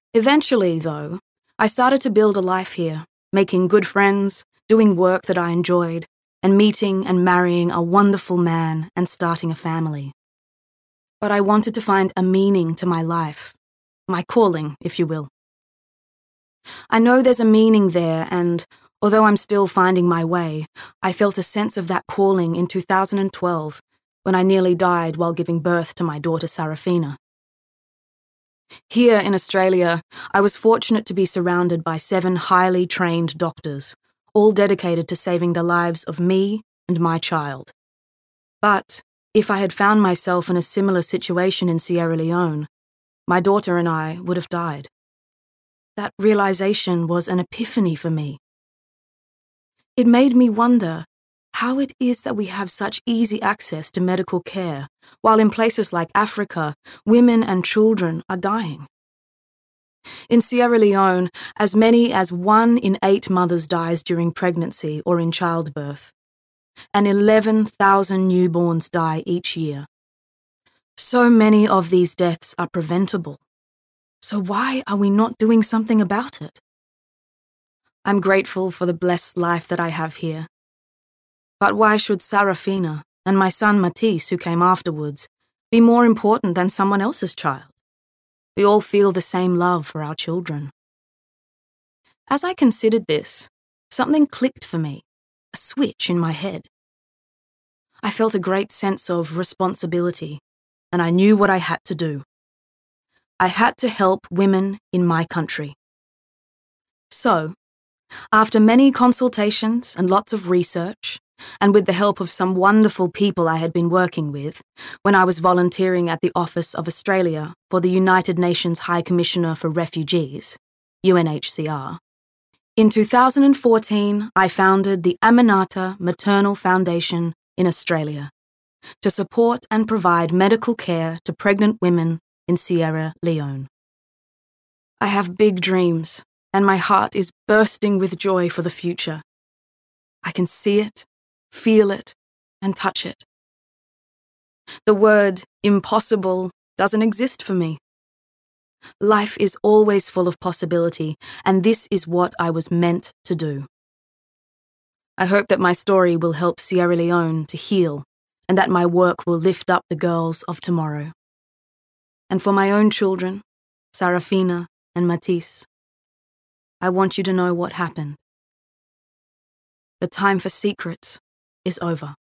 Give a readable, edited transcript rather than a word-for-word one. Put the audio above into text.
Eventually, though, I started to build a life here, making good friends, doing work that I enjoyed, and meeting and marrying a wonderful man and starting a family. But I wanted to find a meaning to my life, my calling, if you will. I know there's a meaning there, and although I'm still finding my way, I felt a sense of that calling in 2012 when I nearly died while giving birth to my daughter Sarafina. Here in Australia, I was fortunate to be surrounded by 7 highly trained doctors, all dedicated to saving the lives of me and my child. But if I had found myself in a similar situation in Sierra Leone, my daughter and I would have died. That realization was an epiphany for me. It made me wonder how it is that we have such easy access to medical care, while in places like Africa, women and children are dying. In Sierra Leone, as many as 1 in 8 mothers dies during pregnancy or in childbirth, and 11,000 newborns die each year. So many of these deaths are preventable. So why are we not doing something about it? I'm grateful for the blessed life that I have here. But why should Sarafina and my son Matisse, who came afterwards, be more important than someone else's child? We all feel the same love for our children. As I considered this, something clicked for me, a switch in my head. I felt a great sense of responsibility, and I knew what I had to do. I had to help women in my country. So, after many consultations and lots of research, and with the help of some wonderful people I had been working with, when I was volunteering at the Office of Australia for the United Nations High Commissioner for Refugees, UNHCR, in 2014 I founded the Aminata Maternal Foundation in Australia to support and provide medical care to pregnant women in Sierra Leone. I have big dreams, and my heart is bursting with joy for the future. I can see it, feel it, and touch it. The word impossible doesn't exist for me. Life is always full of possibility, and this is what I was meant to do. I hope that my story will help Sierra Leone to heal, and that my work will lift up the girls of tomorrow. And for my own children, Sarafina and Matisse, I want you to know what happened. The time for secrets is over.